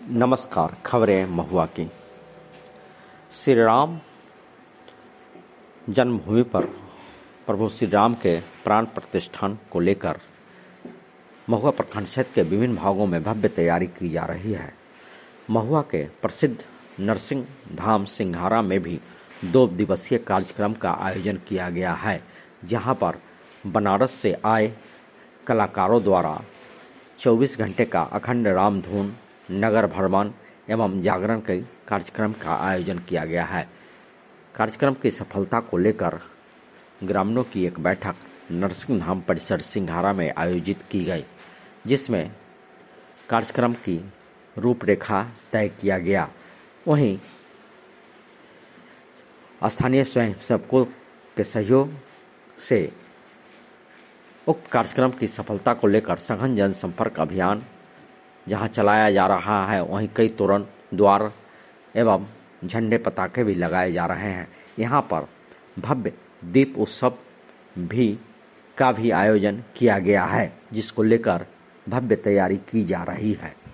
नमस्कार। खबरें महुआ की। श्री राम जन्मभूमि पर प्रभु श्री राम के प्राण प्रतिष्ठान को लेकर महुआ प्रखंड क्षेत्र के विभिन्न भागों में भव्य तैयारी की जा रही है। महुआ के प्रसिद्ध नरसिंह धाम सिंघारा में भी 2 दिवसीय कार्यक्रम का आयोजन किया गया है, जहां पर बनारस से आए कलाकारों द्वारा 24 घंटे का अखंड राम धुन, नगर भ्रमण एवं जागरण के कार्यक्रम का आयोजन किया गया है। कार्यक्रम की सफलता को लेकर ग्रामीणों की एक बैठक नरसिंह धाम परिसर सिंघारा में आयोजित की गई, जिसमें कार्यक्रम की रूपरेखा तय किया गया। वहीं स्थानीय स्वयंसेवकों के सहयोग से उक्त कार्यक्रम की सफलता को लेकर सघन जनसंपर्क अभियान जहां चलाया जा रहा है, वहीं कई तोरण द्वार एवं झंडे पताके भी लगाए जा रहे हैं। यहां पर भव्य दीप उत्सव का भी आयोजन किया गया है, जिसको लेकर भव्य तैयारी की जा रही है।